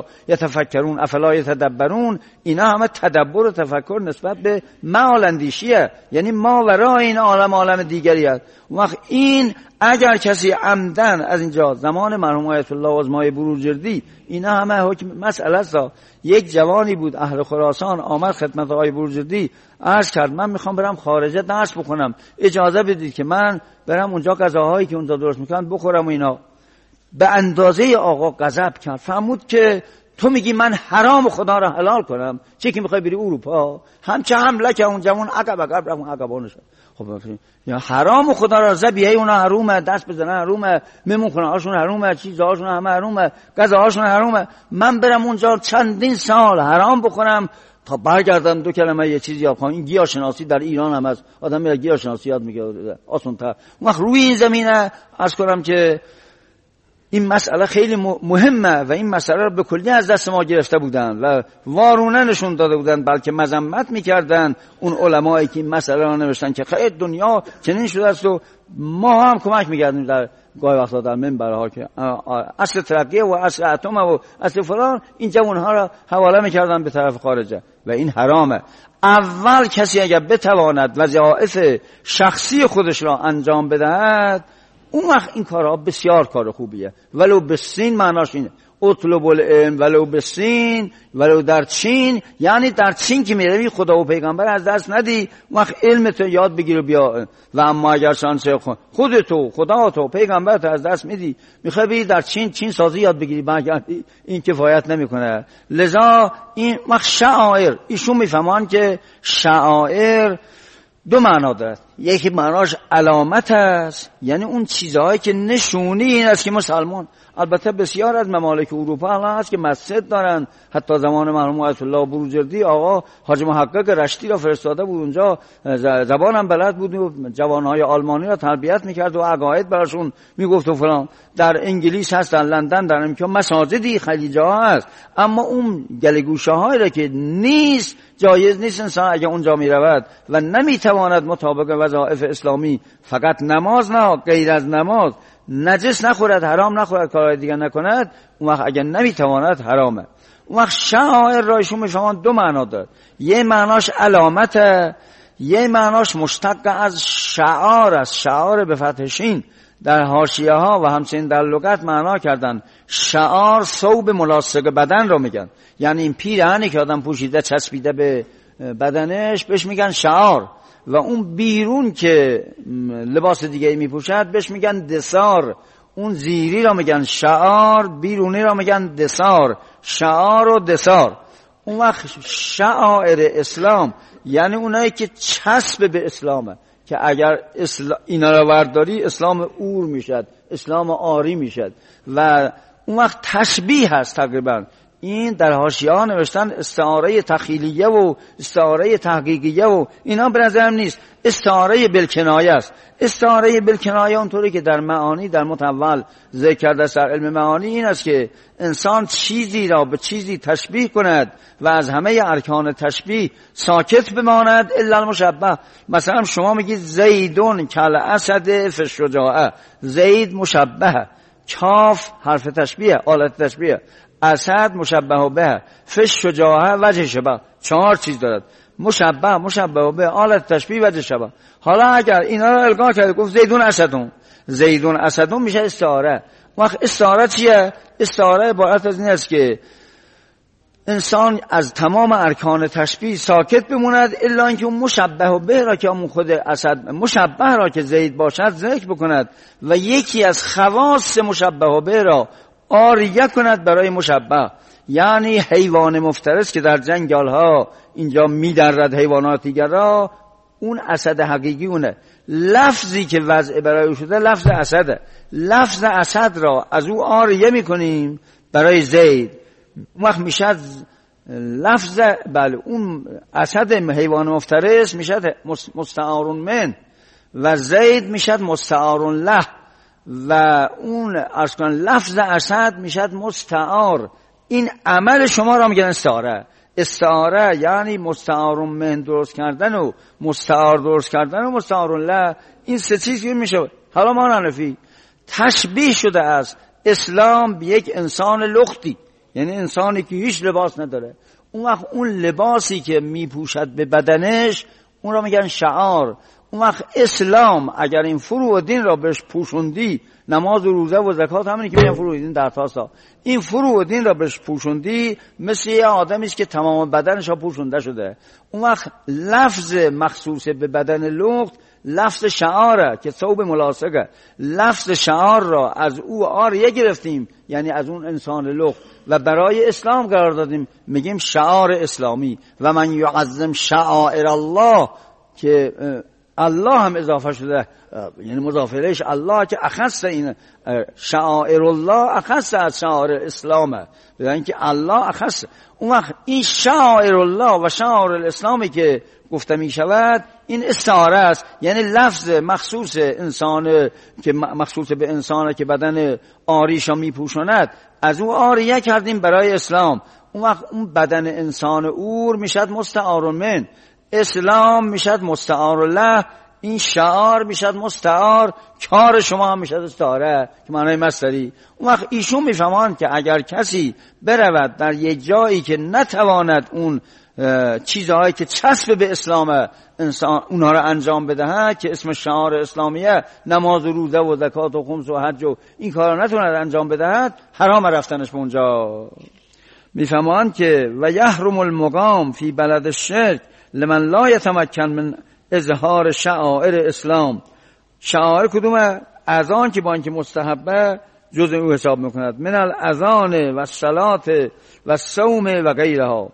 افلا یتدبرون، اینا همه تدبر و تفکر نسبت به معال اندیشیه، یعنی ماورای این عالم دیگری هست. وقت این اگر کسی عمدن از اینجا زمان مرحوم آیت الله عظمای بروجردی، اینا همه حکم مسئله است. یک جوانی بود اهل خراسان آمد خدمت آقای بروجردی، عرض کرد من میخوام برم خارجه درس بخونم، اجازه بدید که من برم اونجا غذاهایی که اونجا درست میکنن بخورم و اینا. به اندازه آقا غضب کرد، فرمود که تو میگی من حرام خدا را حلال کنم، چه که میخوای بری اروپا؟ همچه حمله که اون جوان عقب رفت عقبانش. خب یا حرام خدا را ذبیحه اونا حرومه، دست بزنن حرومه، میمون خونه هاشون حرومه، چیزهاشون همه حرومه، غذاهاشون حرومه. من برم اونجا چندین سال حرام بخورم تا برگردم دو کلمه یه چیزی یاد کنم. این گیاه شناسی در ایران هم هست، آدم میره گیاه شناسی یاد میگیره آسان تر. اون وقت روی این زمینه عرض کنم که این مسئله خیلی مهمه و این مسئله رو به کلی از دست ما گرفته بودن و وارونه نشون داده بودن، بلکه مذمت میکردن اون علمایی که این مسئله رو نوشتن که خیلی دنیا چنین شده است و ما هم کمک میکردیم در گاهی وقتا در منبرها که اصل ترقیه و اصل اتم و اصل فلان، این جوانها رو حواله میکردن به طرف خارجه و این حرامه. اول کسی اگر بتواند وظایف شخصی خودش را انجام بدهد، اون وقت این کارها بسیار کار خوبیه. ولو بسین معناش اینه اطلب العلم ولو بسین، ولو در چین، یعنی در چین که میروی خدا و پیغمبر از دست ندی، اون وقت علمت یاد بگیر و بیا. و اما اگر شانسه خودتو خدا تو پیغمبرت از دست میدی، میخوای بری در چین سازی یاد بگیری، برگردی، این کفایت نمیکنه. لذا این وقت شعائر، ایشون میفهمان که شعائر دو معنا دارد. یکی معناش علامت است، یعنی اون چیزهایی که نشونی این است که مسلمان. البته بسیار از ممالک اروپا الان هست که مسجد دارن، حتی زمان مرحوم آیت الله بروجردی آقا حاج محقق رشتی را فرستاده بود اونجا، زبانم بلد بود و جوانهای آلمانی را تربیت میکرد و عقاید براشون میگفت و فلان. در انگلیس هست، در لندن، در امریکا مساجدی خیلی جا هست، اما اون گلگوشه هایی را که نیست، جایز نیست انسان اگه اونجا میرود و نمیتواند مطابق وظایف اسلامی، فقط نماز نه، غیر از نماز نجس نخورد، حرام نخورد، کارهای دیگه نکند، اون وقت اگه نمیتواند حرامه. اون وقت شعائر رایشون میفهمن دو معنا داره. یه معناش علامته، یه معناش مشتق از شعار است. شعار به فتح شین در حاشیه ها و همچنین در لغت معنا کردن. شعار ثوب ملاصق بدن رو میگن، یعنی این پیرهنی که آدم پوشیده چسبیده به بدنش بهش میگن شعار، و اون بیرون که لباس دیگه میپوشد بهش میگن دثار. اون زیری را میگن شعار، بیرونی را میگن دثار. شعار و دثار. اون وقت شعائر اسلام یعنی اونایی که چسب به اسلامه، که اگر اینا را ورداری اسلام اور میشد، اسلام آری میشد. و اون وقت تشبیه هست تقریبا. این در حاشیه‌ها نوشتن استعاره تخیلیه و استعاره تحقیقیه و اینا به نظرم نیست. استعاره بالکنایه است. استعاره بالکنایه اونطوری که در معانی در متول ذکر کرده است در علم معانی این است که انسان چیزی را به چیزی تشبیه کند و از همه ارکان تشبیه ساکت بماند الا المشبه. مثلا شما میگید زیدون کل اسد فی الشجاعه، زید مشبه، کاف حرف تشبیه، آلت تشبیه، اسد مشبه به، فی الشجاعه وجه شبه، 4 چیز دارد، مشبه به، آلت تشبیه، وجه شبه. حالا اگر اینا رو الغا کرد گفت زیدون اسدون، زیدون اسدون میشه استعاره. وقت استعاره چیه؟ استعاره عبارت از این است که انسان از تمام ارکان تشبیه ساکت بموند الا اینکه اون مشبه به را که همون خود اسد مشبه را که زید باشد ذکر بکند و یکی از خواص مشبه به را آریه کند برای مشبه. یعنی حیوان مفترس که در جنگل ها اینجا میدرد حیوانات دیگر را، اون اسد حقیقی اونه. لفظی که وضع برای شده لفظ اسده، لفظ اسد را از او آریه میکنیم برای زید. اون وقت میشد لفظ بله اون اسد حیوان مفترس میشد مستعار من و زید میشد مستعار له و اون اصلا لفظ اسد میشد مستعار. این عمل شما را میگن استعاره. استعاره یعنی مستعار من درست کردن و مستعار درست کردن و مستعار له. این 3 چیزی میشه. حالا ما حنفی تشبیه شده است اسلام به یک انسان لختی، یعنی انسانی که هیچ لباس نداره. اون وقت اون لباسی که میپوشد به بدنش اون را میگن شعار. اون وقت اسلام اگر این فروع دین را بهش پوشوندی، نماز و روزه و زکات همینی که میگن فروع دین در تاسا، این فروع دین را بهش پوشوندی مثل یه آدمی است که تمام بدنش را پوشونده شده. اون وقت لفظ مخصوص به بدن لخت لفظ شعاره که ثوب ملاصقه. لفظ شعار را از او آریه گرفتیم، یعنی از اون انسان لخت، و برای اسلام قرار دادیم، میگیم شعار اسلامی. و من یعظم شعائر الله که الله هم اضافه شده، یعنی مضاف الیهش الله که اخص این شعائر الله اخص از شعائر اسلامه، یعنی که الله اخص. اون وقت این شعائر الله و شعائر الاسلامی که گفته می شود این استعاره است، یعنی لفظ مخصوص انسان که مخصوص به انسانه که بدن آریشا می پوشاند از او آریه کردیم برای اسلام. اون وقت اون بدن انسان اور میشد مستعار من، اسلام میشد مستعار له، این شعار میشد مستعار، کار شما هم میشد استعاره که معنای مصدری. اون وقت ایشون میفهمند که اگر کسی برود در یک جایی که نتواند اون چیزهایی که چسب به اسلام انسان اونها را انجام بدهد که اسم شعار اسلامیه، نماز و روزه و زکات و خمس و حج و این کارا نتواند انجام بدهد، حرام رفتنش به اونجا. میفهمند که و یحرم المقام فی بلد الشرک لمن لا یتمکن من اظهار شعائر اسلام. شعائر کدومه؟ اذان که با اینکه مستحبه جزء او حساب میکند، من الاذان و الصلات و الصوم و غیرها.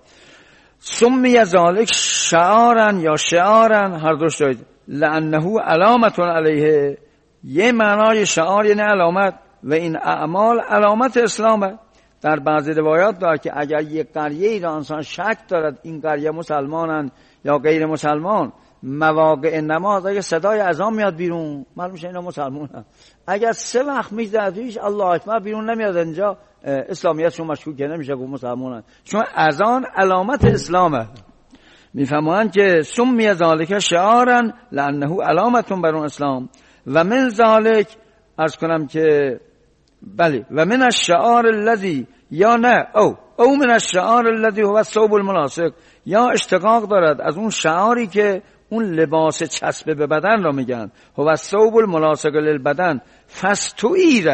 سمی ذالک شعارا یا شعارا، هر دوش دارید، لانه علامت علیه. یه معنای شعار یعنی علامت، و این اعمال علامت اسلامه. در بعضی روایات داره که اگر یک قریه ای را انسان شک دارد این قریه مسلمانند یا غیر مسلمان، مواقع نماز اگر صدای اذان میاد بیرون معلوم میشه اینا مسلمانن. اگر 3 وقت میگذره هیچ الله اکبر بیرون نمیاد اینجا، اسلامیتشون مشکوک نمیشه گفت مسلمانن، چون اذان علامت اسلامه. میفهمن که سمی ذالک شعارا لانه علامت بر اسلام. و من ذالک عرض کنم که بله، و من الشعار الذي یا نه او من الشعار الذي هو الثوب الملاصق، یا اشتقاق دارد از اون شعاری که اون لباس چسب به بدن را میگن، هو الثوب الملاصق للبدن فاستعیر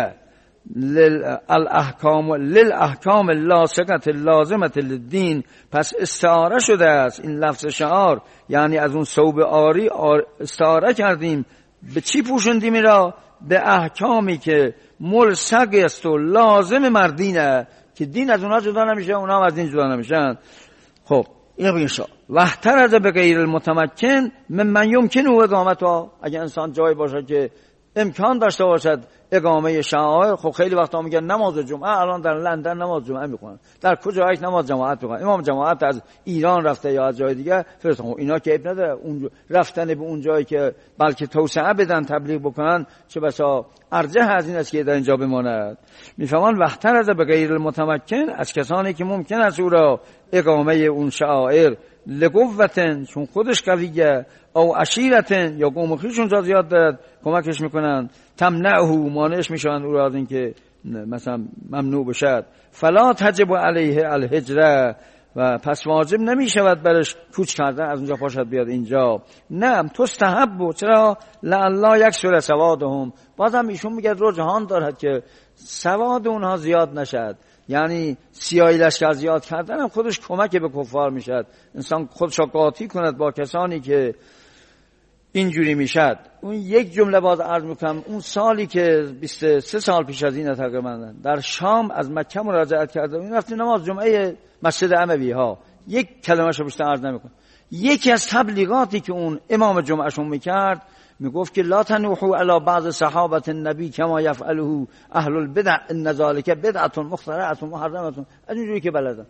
للاحکام اللاصقه اللازمه للدین. پس استعاره شده است این لفظ شعار، یعنی از اون ثوب آری استعاره کردیم. به چی پوشوندیم این را؟ به احکامی که ملصق است و لازم مردینه، که دین از اونها جدا نمیشه، اونها از دین جدا نمیشن. خب این بگیم شا واحترز به غیر المتمکن من یمکن و اقامتها. اگر انسان جایی باشه که امکان داشته باشد اقامه شعائر. خب خیلی وقتا میگن نماز جمعه، الان در لندن نماز جمعه میخونن، در کجا یک نماز جماعت میخونن، امام جماعت از ایران رفته یا از جای دیگه فرستادن. خب اینا که عیب نداره، اون رفتن به اون جایی که بلکه توسعه بدن، تبلیغ بکنن، چه بسا ارجح از این است که در اینجا بماند. میفهمن وقتر از به غیر المتمکن، از کسانی که ممکن است او را اقامه اون شعائر لقوتن، چون خودش قویه، او عشیرتن، یا قوم خویشون را زیاد دارد کمکش میکنن، تمنعه، مانعش میشن او را از اینکه مثلا ممنوع بشد. فلا تجب علیه الهجره، و پس واجب نمیشود برش کوچ کردن، از اونجا پاشد بیاد اینجا. نه تستحب. چرا؟ لعلا یکسر سوادهم، بازم ایشون میگه رجحان دارد که سواد اونها زیاد نشد، یعنی سیاهی لشکر زیاد کردن هم خودش کمک به کفار میشد. انسان خودش قاطی کند با کسانی که اینجوری میشد. اون یک جمله باز عرض میکنم، اون سالی که 23 سال پیش از این تقریبا در شام از مکه مراجعت کرده، این رفتیم نماز جمعه مسجد اموی ها، یک کلمه شو بیشتر عرض نمیکنم. یکی از تبلیغاتی که اون امام جمعهشون میکرد میگفت که لا تنوحوا علی بعض صحابه النبی کما یفعله اهل البدع ان ذلک بدعه مخترعه محرمه. از اینجوری که بلدن.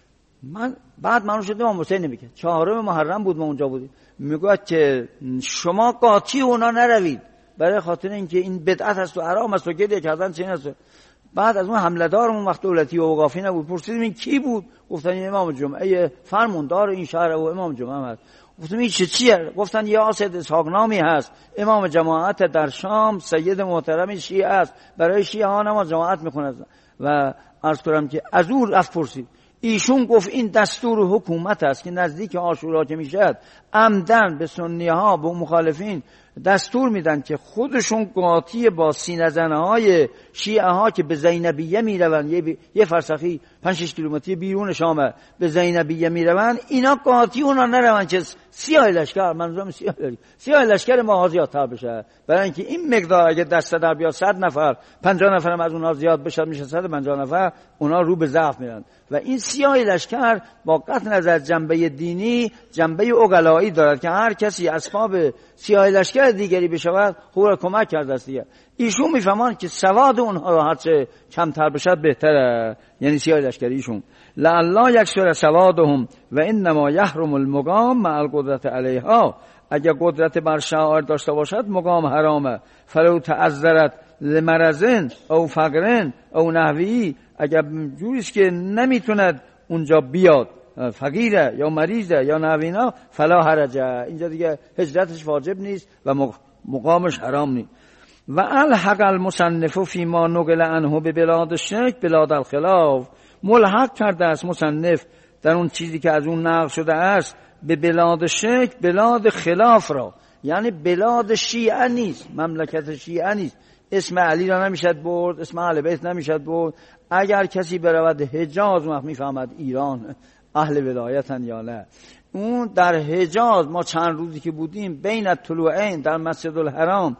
من بعد معلوم شد امام حسین میگه 4 محرم بود ما اونجا بودیم، میگه که شما قاطی اونا نروید برای خاطر اینکه این بدعت است و حرام است و گریه کردن چه است. بعد از اون حمله دارمون وقت دولتی و اوقافی نبود، پرسیدیم این کی بود؟ گفتن این امام جمعه فرماندار این شهر و امام جمعه هست. گفتم این چیه؟ گفتن یه اسد اسحاق نامی هست، امام جماعت در شام، سید محترم شیعه است، برای شیعه ها نماز جماعت میکنه. و عرض کنم که از اون رفت پرسید، ایشون گفت این دستور حکومت است که نزدیک عاشورا که میشد عمدن به سنی ها، به مخالفین دستور میدن که خودشون قاطی با سینه زنهای شیعه ها که به زینبیه میروند، یه فرسخی 5-6 کیلومتری بیرون شام به زینبیه میروند، اینا قاطی اونا نروند که سیاه لشکر، منظورم سیاه لشکر ما زیادتر بشه، برای اینکه این مقدار اگه دسته در بیاد 100 نفر 50 نفر هم از اونها زیاد بشه، میشه 150 نفر، اونا رو به ضعف میرن. و این سیاه لشکر با قطع نظر جنبه دینی جنبه عقلایی دارد که هر کسی اسباب سیاه لشکر دیگری بشود خود را کمک کرده است دیگه. ایشون میفهمن که سواد اونها را هرچه کمتر بشد بهتره، یعنی سیاه لشکری ایشون. لعلا یکسر سوادهم و انما یحرم المقام مع القدرت علیها، اگر قدرت بر شعائر داشته باشد مقام حرامه. فلو تعذرت لمرض او فقر او نحوی، اگر جوریست که نمیتوند اونجا بیاد، فقیره یا مریضه یا نحوینا، فلا حرجه، اینجا دیگه هجرتش واجب نیست و مقامش حرام نیست. و الحق المصنف فی ما نقل عنه به بلاد الشرک بلاد الخلاف، ملحق کرده است مصنف در اون چیزی که از اون نقل شده است به بلاد شرک، بلاد خلاف را، یعنی بلاد شیعه نیست، مملکت شیعه نیست. اسم علی را نمیشد برد، اسم اهل بیت نمیشد برد. اگر کسی برود حجاز وقت میفهمد ایران اهل ولایتن یا نه. اون در حجاز ما چند روزی که بودیم بین الطلوعین در مسجد الحرام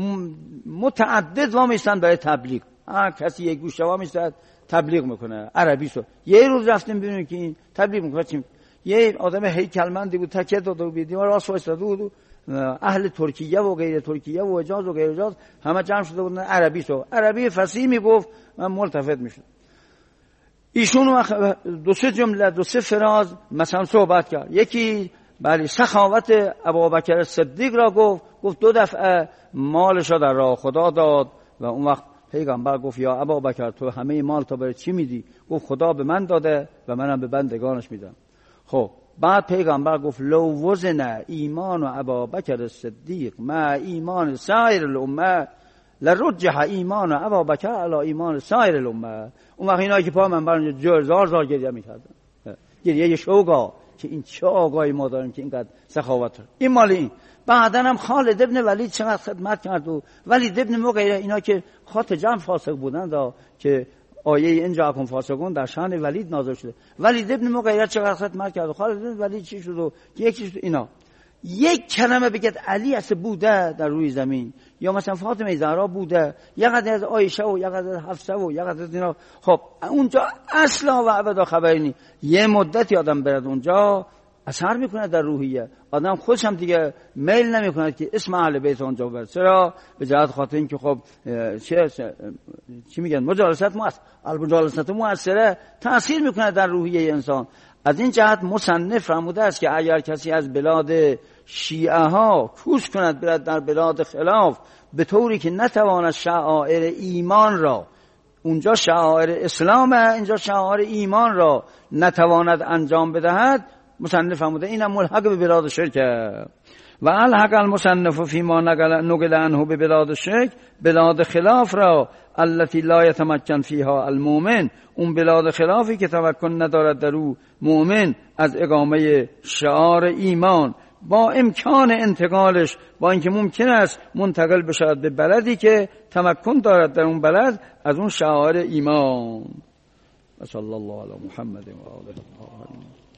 متعدد وامیستن برای تبلیغ، هر کسی یک گوشه وامیستد تبلیغ میکنه عربی سو. یه روز رفتیم ببینیم که این تبلیغ میکنه، یه آدم هیکلمندی بود تکیه داده بود، دیوار راست وایساده بود، اهل ترکیه و غیر ترکیه و حجاز و غیر حجاز همه جمع شده بودن عربی سو، عربی فصیح میگفت، من ملتفت میشد. ایشون 2-3 جمله 2-3 فراز مثلا صحبت کرد. یکی بله سخاوت ابوبکر صدیق را گفت 2 دفعه مالش را در راه خدا داد و اون وقت پیغمبر گفت یا ابوبکر تو همه مال تا برای چی میدی؟ گفت خدا به من داده و منم به بندگانش میدم. خب بعد پیغمبر گفت لو وزن ایمان و ابوبکر صدیق مع ایمان سایر الامه لرجح ایمان و ابوبکر علی ایمان سایر الامه. اون وقت اینایی که پا من برنج زار گریه میکردن، گریه شوقا که این چه آقای ما داریم که اینقدر سخاوت داره. این مال این. بعدن هم خالد ابن ولید چقدر خدمت کرد و ولید ابن مغیره، اینا که خاط جمع فاسق بودن دا که آیه این جاکم فاسقون در شان ولید نازل شده، ولید ابن مغیره چقدر خدمت کرد و خالد ابن ولید چی شد و یکی شد. اینا یک کلمه بگید علی اصلا بوده در روی زمین، یا مثلا فاطمه زهرا بوده، یا قدر از عایشه و یا قدر از حفصه و یا قدر از اینا، خب اونجا اصلا و ابدا خبری نیست. یه مدتی آدم برد اونجا اثر میکنه در روحیه آدم. خودش هم دیگه میل نمیکنه که اسم اهل بیت اونجا ببره. چرا؟ به جهت خاطر اینکه خب چی میگن المجالست مؤثره، تأثیر میکنه در روحیه انسان. از این جهت مصنف فرموده است که اگر کسی از بلاد شیعه ها کوچ کند برد در بلاد خلاف به طوری که نتواند شعائر ایمان را، اونجا شعائر اسلامه، اینجا شعائر ایمان را نتواند انجام بدهد، مصنف فرموده اینم ملحق به بلاد شرکه. و الحق المصنف فیما نقل عنه به بلاد شرک، بلاد خلاف را التي لا يتمكن فيها المؤمن، اون بلاد خلافی که تمکن ندارد در او مؤمن از اقامه شعار ایمان، با امکان انتقالش، با اینکه ممکن است منتقل بشود به بلدی که تمکن دارد در اون بلد از اون شعار ایمان. صلی الله علی محمد و آله الطاهرین.